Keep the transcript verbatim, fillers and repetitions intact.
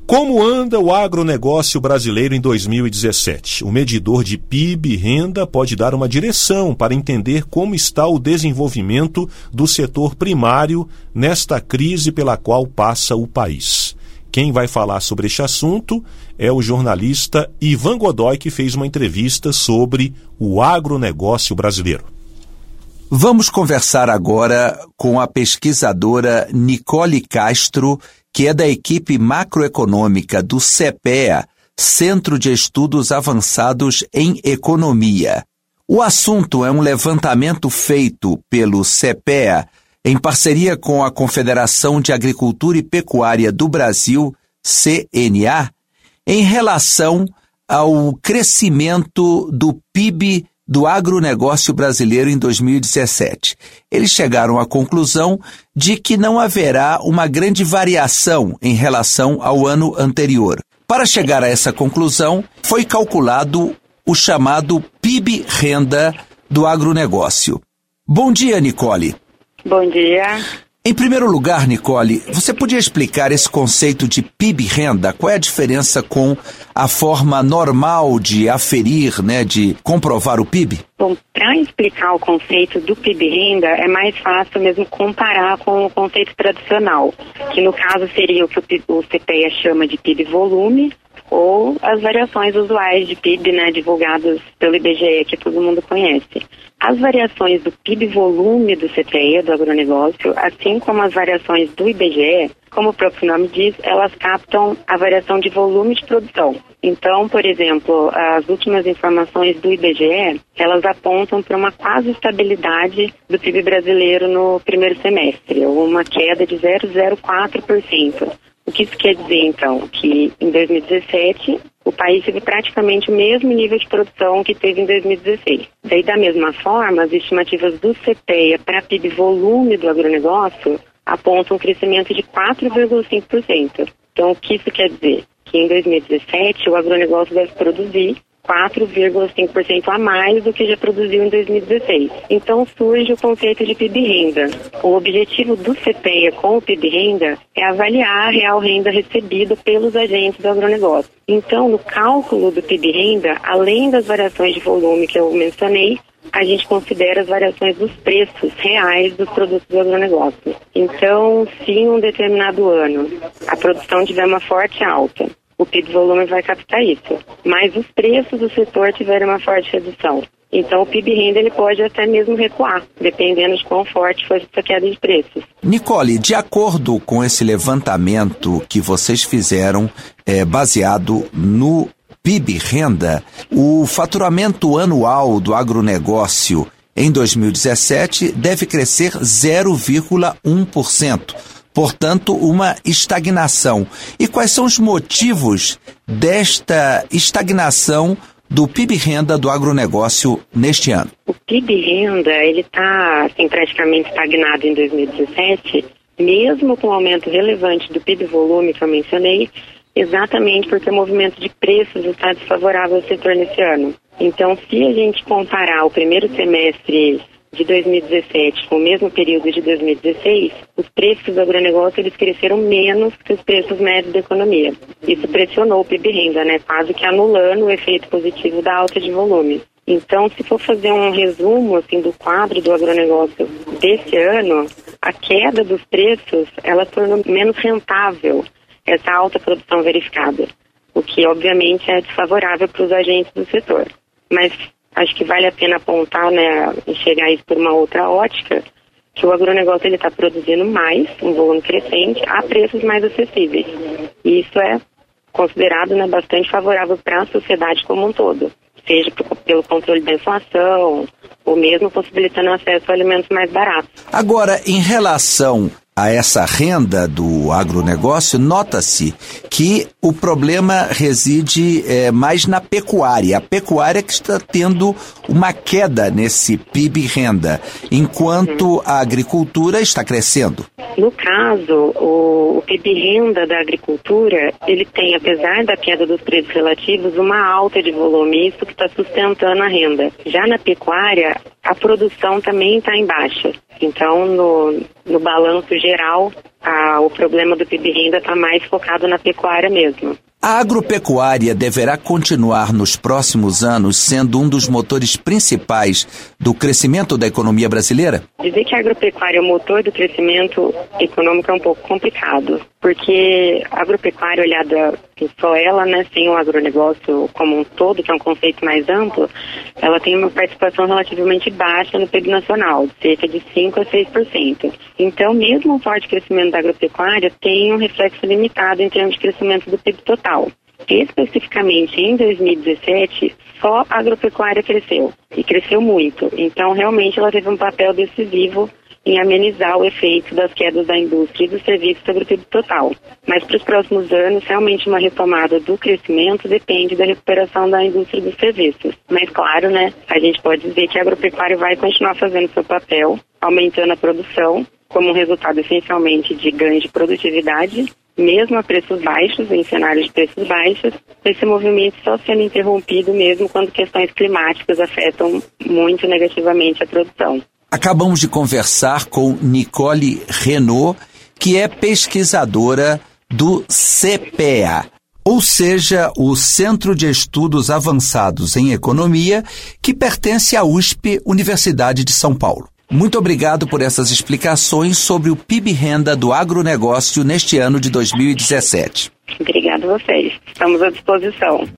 Como anda o agronegócio brasileiro em dois mil e dezessete? O medidor de P I B e renda pode dar uma direção para entender como está o desenvolvimento do setor primário nesta crise pela qual passa o país. Quem vai falar sobre este assunto é o jornalista Ivan Godoy, que fez uma entrevista sobre o agronegócio brasileiro. Vamos conversar agora com a pesquisadora Nicole Castro, que é da equipe macroeconômica do CEPEA, Centro de Estudos Avançados em Economia. O assunto é um levantamento feito pelo CEPEA em parceria com a Confederação de Agricultura e Pecuária do Brasil, C N A, em relação ao crescimento do P I B do agronegócio brasileiro em dois mil e dezessete. Eles chegaram à conclusão de que não haverá uma grande variação em relação ao ano anterior. Para chegar a essa conclusão, foi calculado o chamado P I B-renda do agronegócio. Bom dia, Nicole. Bom dia. Em primeiro lugar, Nicole, você podia explicar esse conceito de P I B-renda? Qual é a diferença com a forma normal de aferir, né, de comprovar o P I B? Bom, para explicar o conceito do P I B-renda, é mais fácil mesmo comparar com o conceito tradicional, que no caso seria o que o CEPEA chama de P I B-volume, ou as variações usuais de P I B, né, divulgadas pelo I B G E, que todo mundo conhece. As variações do P I B-volume do CEPEA, do agronegócio, assim como as variações do I B G E, como o próprio nome diz, elas captam a variação de volume de produção. Então, por exemplo, as últimas informações do I B G E, elas apontam para uma quase estabilidade do P I B brasileiro no primeiro semestre, ou uma queda de zero vírgula zero quatro por cento. O que isso quer dizer, então? Que em dois mil e dezessete, o país teve praticamente o mesmo nível de produção que teve em dois mil e dezesseis. Daí, da mesma forma, as estimativas do CEPEA para P I B-volume do agronegócio apontam um crescimento de quatro vírgula cinco por cento. Então, o que isso quer dizer? Que em dois mil e dezessete, o agronegócio deve produzir quatro vírgula cinco por cento a mais do que já produziu em dois mil e dezesseis. Então surge o conceito de P I B-renda. O objetivo do CEPEA com o P I B-renda é avaliar a real renda recebida pelos agentes do agronegócio. Então, no cálculo do P I B-renda, além das variações de volume que eu mencionei, a gente considera as variações dos preços reais dos produtos do agronegócio. Então, se em um determinado ano a produção tiver uma forte alta, o P I B-volume vai captar isso. Mas os preços do setor tiveram uma forte redução. Então, o P I B-renda ele pode até mesmo recuar, dependendo de quão forte for essa queda de preços. Nicole, de acordo com esse levantamento que vocês fizeram, é, baseado no P I B-renda, o faturamento anual do agronegócio em dois mil e dezessete deve crescer zero vírgula um por cento. Portanto, uma estagnação. E quais são os motivos desta estagnação do P I B-renda do agronegócio neste ano? O P I B-renda ele está assim, praticamente estagnado em dois mil e dezessete, mesmo com o aumento relevante do P I B-volume que eu mencionei, exatamente porque o movimento de preços está desfavorável ao setor nesse ano. Então, se a gente comparar o primeiro semestre de dois mil e dezessete com o mesmo período de dois mil e dezesseis, os preços do agronegócio eles cresceram menos que os preços médios da economia. Isso pressionou o P I B-renda, né, quase que anulando o efeito positivo da alta de volume. Então, se for fazer um resumo assim, do quadro do agronegócio desse ano, a queda dos preços ela tornou menos rentável essa alta produção verificada, o que obviamente é desfavorável para os agentes do setor. Mas acho que vale a pena apontar, né, enxergar isso por uma outra ótica, que o agronegócio ele está produzindo mais, um volume crescente, a preços mais acessíveis. E isso é considerado, né, bastante favorável para a sociedade como um todo, seja pelo controle da inflação, ou mesmo possibilitando acesso a alimentos mais baratos. Agora, em relação a essa renda do agronegócio, nota-se que o problema reside é, mais na pecuária. A pecuária que está tendo uma queda nesse P I B-renda, enquanto uhum. a agricultura está crescendo. No caso, o, o P I B-renda da agricultura, ele tem, apesar da queda dos preços relativos, uma alta de volume, isso que está sustentando a renda. Já na pecuária, a produção também está em baixa. Então, no, no balanço geral, a, o problema do P I B renda está mais focado na pecuária mesmo. A agropecuária deverá continuar nos próximos anos sendo um dos motores principais do crescimento da economia brasileira? Dizer que a agropecuária é o motor do crescimento econômico é um pouco complicado, porque a agropecuária, olhada só ela, né, sem o agronegócio como um todo, que é um conceito mais amplo, ela tem uma participação relativamente baixa no P I B nacional, de cerca de cinco a seis por cento. Então, mesmo o forte crescimento da agropecuária tem um reflexo limitado em termos de crescimento do P I B total. Especificamente em dois mil e dezessete, só a agropecuária cresceu, e cresceu muito. Então, realmente, ela teve um papel decisivo em amenizar o efeito das quedas da indústria e dos serviços sobre o P I B total. Mas para os próximos anos, realmente uma retomada do crescimento depende da recuperação da indústria dos serviços. Mas claro, né, a gente pode dizer que a agropecuária vai continuar fazendo seu papel, aumentando a produção, como um resultado essencialmente de ganho de produtividade, mesmo a preços baixos, em cenários de preços baixos, esse movimento só sendo interrompido mesmo quando questões climáticas afetam muito negativamente a produção. Acabamos de conversar com Nicole Renaud, que é pesquisadora do C P E A, ou seja, o Centro de Estudos Avançados em Economia, que pertence à U S P, Universidade de São Paulo. Muito obrigado por essas explicações sobre o P I B renda do agronegócio neste ano de dois mil e dezessete. Obrigado a vocês. Estamos à disposição.